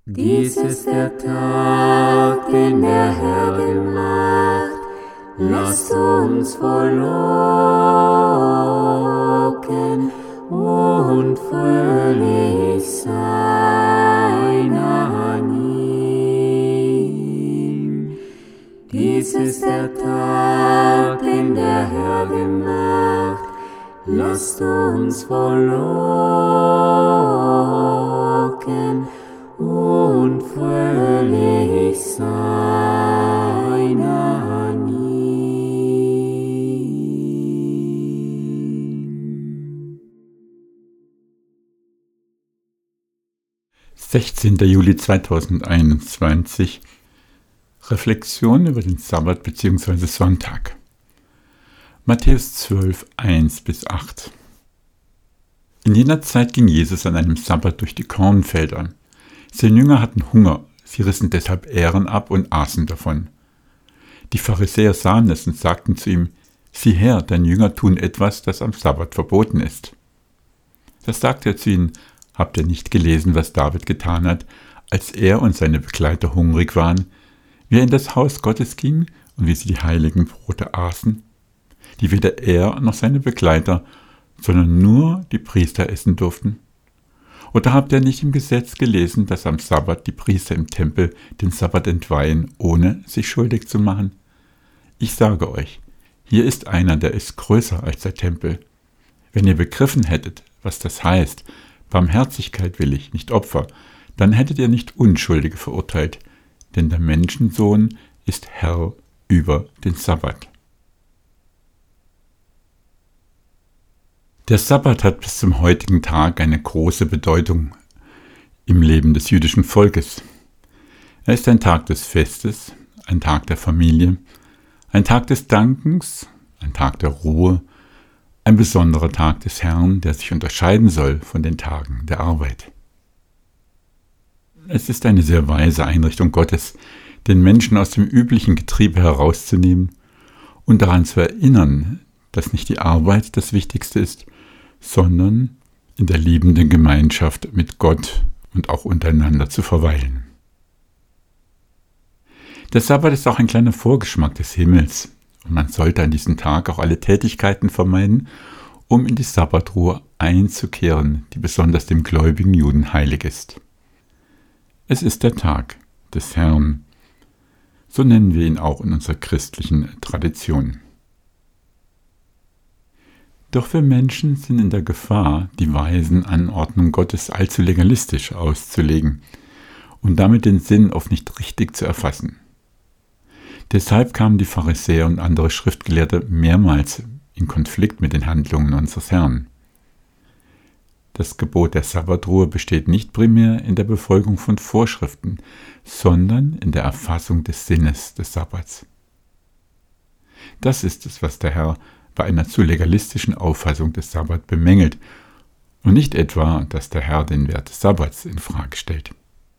Dies ist der Tag, den der Herr gemacht. Lasst uns frohlocken und fröhlich sein an ihm. Dies ist der Tag, den der Herr gemacht. Lasst uns frohlocken und fröhlich sein an ihm. 16. Juli 2021. Reflexion über den Sabbat bzw. Sonntag. Matthäus 12, 1-8. In jener Zeit ging Jesus an einem Sabbat durch die Kornfelder. Seine Jünger hatten Hunger, sie rissen deshalb Ähren ab und aßen davon. Die Pharisäer sahen es und sagten zu ihm: Sieh her, deine Jünger tun etwas, das am Sabbat verboten ist. Da sagte er zu ihnen: Habt ihr nicht gelesen, was David getan hat, als er und seine Begleiter hungrig waren, wie er in das Haus Gottes ging und wie sie die heiligen Brote aßen, die weder er noch seine Begleiter, sondern nur die Priester essen durften? Oder habt ihr nicht im Gesetz gelesen, dass am Sabbat die Priester im Tempel den Sabbat entweihen, ohne sich schuldig zu machen? Ich sage euch, hier ist einer, der ist größer als der Tempel. Wenn ihr begriffen hättet, was das heißt, Barmherzigkeit will ich, nicht Opfer, dann hättet ihr nicht Unschuldige verurteilt, denn der Menschensohn ist Herr über den Sabbat. Der Sabbat hat bis zum heutigen Tag eine große Bedeutung im Leben des jüdischen Volkes. Er ist ein Tag des Festes, ein Tag der Familie, ein Tag des Dankens, ein Tag der Ruhe, ein besonderer Tag des Herrn, der sich unterscheiden soll von den Tagen der Arbeit. Es ist eine sehr weise Einrichtung Gottes, den Menschen aus dem üblichen Getriebe herauszunehmen und daran zu erinnern, dass nicht die Arbeit das Wichtigste ist, sondern in der liebenden Gemeinschaft mit Gott und auch untereinander zu verweilen. Der Sabbat ist auch ein kleiner Vorgeschmack des Himmels und man sollte an diesem Tag auch alle Tätigkeiten vermeiden, um in die Sabbatruhe einzukehren, die besonders dem gläubigen Juden heilig ist. Es ist der Tag des Herrn, so nennen wir ihn auch in unserer christlichen Tradition. Doch wir Menschen sind in der Gefahr, die weisen Anordnungen Gottes allzu legalistisch auszulegen und damit den Sinn oft nicht richtig zu erfassen. Deshalb kamen die Pharisäer und andere Schriftgelehrte mehrmals in Konflikt mit den Handlungen unseres Herrn. Das Gebot der Sabbatruhe besteht nicht primär in der Befolgung von Vorschriften, sondern in der Erfassung des Sinnes des Sabbats. Das ist es, was der Herr bei einer zu legalistischen Auffassung des Sabbat bemängelt und nicht etwa, dass der Herr den Wert des Sabbats in Frage stellt.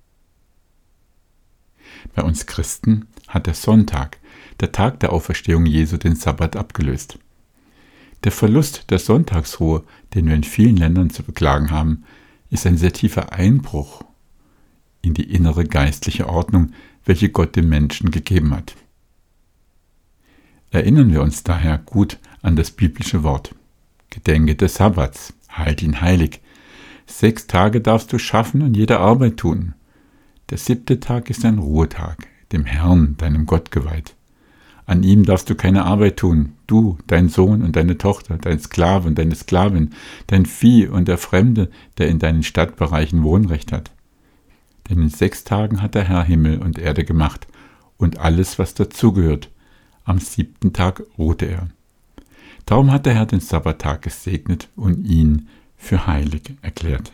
Bei uns Christen hat der Sonntag, der Tag der Auferstehung Jesu, den Sabbat abgelöst. Der Verlust der Sonntagsruhe, den wir in vielen Ländern zu beklagen haben, ist ein sehr tiefer Einbruch in die innere geistliche Ordnung, welche Gott dem Menschen gegeben hat. Erinnern wir uns daher gut an das biblische Wort: Gedenke des Sabbats, halt ihn heilig. 6 Tage darfst du schaffen und jede Arbeit tun. Der 7. Tag ist ein Ruhetag, dem Herrn, deinem Gott, geweiht. An ihm darfst du keine Arbeit tun, du, dein Sohn und deine Tochter, dein Sklave und deine Sklavin, dein Vieh und der Fremde, der in deinen Stadtbereichen Wohnrecht hat. Denn in 6 Tagen hat der Herr Himmel und Erde gemacht und alles, was dazugehört. Am 7. Tag ruhte er. Darum hat der Herr den Sabbattag gesegnet und ihn für heilig erklärt.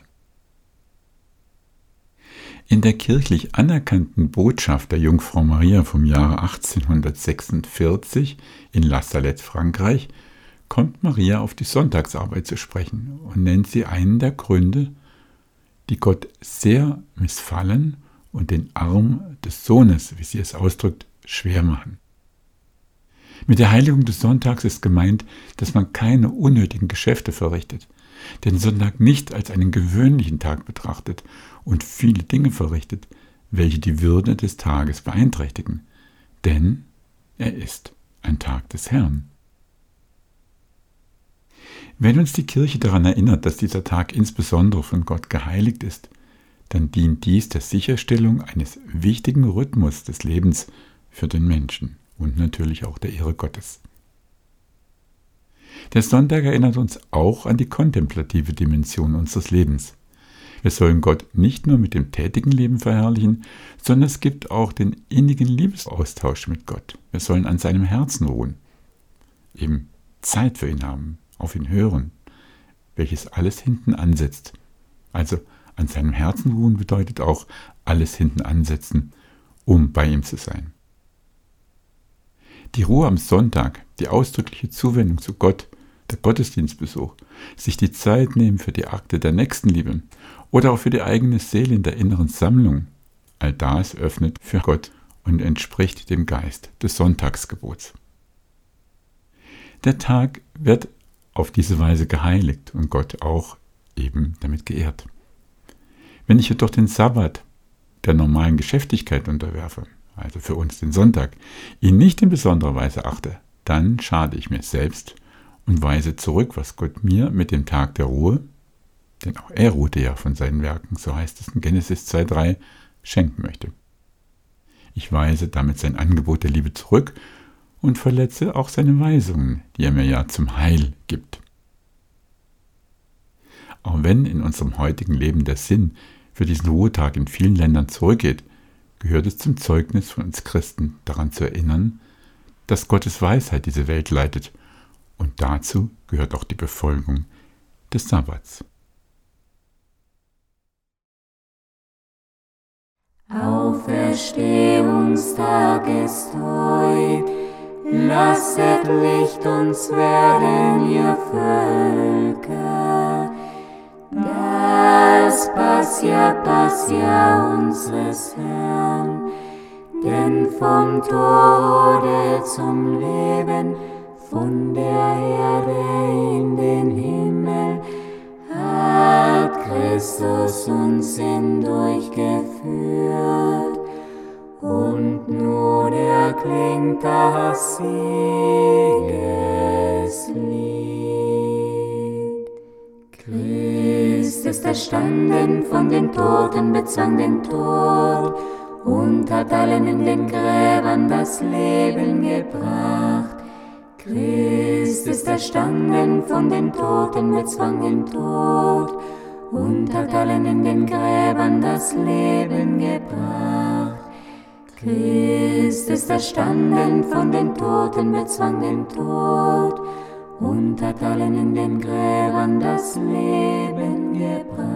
In der kirchlich anerkannten Botschaft der Jungfrau Maria vom Jahre 1846 in La Salette, Frankreich, kommt Maria auf die Sonntagsarbeit zu sprechen und nennt sie einen der Gründe, die Gott sehr missfallen und den Arm des Sohnes, wie sie es ausdrückt, schwer machen. Mit der Heiligung des Sonntags ist gemeint, dass man keine unnötigen Geschäfte verrichtet, den Sonntag nicht als einen gewöhnlichen Tag betrachtet und viele Dinge verrichtet, welche die Würde des Tages beeinträchtigen, denn er ist ein Tag des Herrn. Wenn uns die Kirche daran erinnert, dass dieser Tag insbesondere von Gott geheiligt ist, dann dient dies der Sicherstellung eines wichtigen Rhythmus des Lebens für den Menschen und natürlich auch der Ehre Gottes. Der Sonntag erinnert uns auch an die kontemplative Dimension unseres Lebens. Wir sollen Gott nicht nur mit dem tätigen Leben verherrlichen, sondern es gibt auch den innigen Liebesaustausch mit Gott. Wir sollen an seinem Herzen ruhen, eben Zeit für ihn haben, auf ihn hören, welches alles hinten ansetzt. Also an seinem Herzen ruhen bedeutet auch alles hinten ansetzen, um bei ihm zu sein. Die Ruhe am Sonntag, die ausdrückliche Zuwendung zu Gott, der Gottesdienstbesuch, sich die Zeit nehmen für die Akte der Nächstenliebe oder auch für die eigene Seele in der inneren Sammlung, all das öffnet für Gott und entspricht dem Geist des Sonntagsgebots. Der Tag wird auf diese Weise geheiligt und Gott auch eben damit geehrt. Wenn ich jedoch den Sabbat der normalen Geschäftigkeit unterwerfe, also für uns den Sonntag, ihn nicht in besonderer Weise achte, dann schade ich mir selbst und weise zurück, was Gott mir mit dem Tag der Ruhe, denn auch er ruhte ja von seinen Werken, so heißt es in Genesis 2,3, schenken möchte. Ich weise damit sein Angebot der Liebe zurück und verletze auch seine Weisungen, die er mir ja zum Heil gibt. Auch wenn in unserem heutigen Leben der Sinn für diesen Ruhetag in vielen Ländern zurückgeht, gehört es zum Zeugnis von uns Christen, daran zu erinnern, dass Gottes Weisheit diese Welt leitet, und dazu gehört auch die Befolgung des Sabbats. Auferstehungstag ist heut, lasset Licht uns werden, ihr Völker. Das Passia unseres Herrn, denn vom Tode zum Leben, von der Erde in den Himmel, hat Christus uns hindurchgeführt. Und nun erklingt das Siegeslied. Christ ist erstanden von den Toten, bezwang den Tod und hat allen in den Gräbern das Leben gebracht. Christ ist erstanden von den Toten, bezwang den Tod und hat allen in den Gräbern das Leben gebracht. Christ ist erstanden von den Toten, bezwang den Tod und hat allen in den Gräbern das Leben gebracht.